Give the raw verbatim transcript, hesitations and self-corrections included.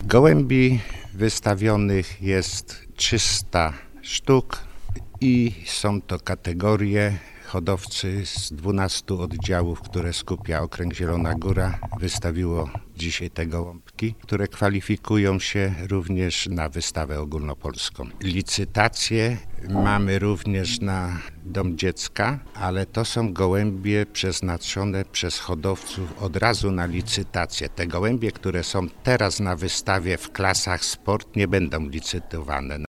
Gołębi wystawionych jest trzysta sztuk i są to kategorie. Hodowcy z dwunastu oddziałów, które skupia Okręg Zielona Góra, wystawiło dzisiaj te gołąbki, które kwalifikują się również na wystawę ogólnopolską. Licytacje mamy również na Dom Dziecka, ale to są gołębie przeznaczone przez hodowców od razu na licytację. Te gołębie, które są teraz na wystawie w klasach sport, nie będą licytowane.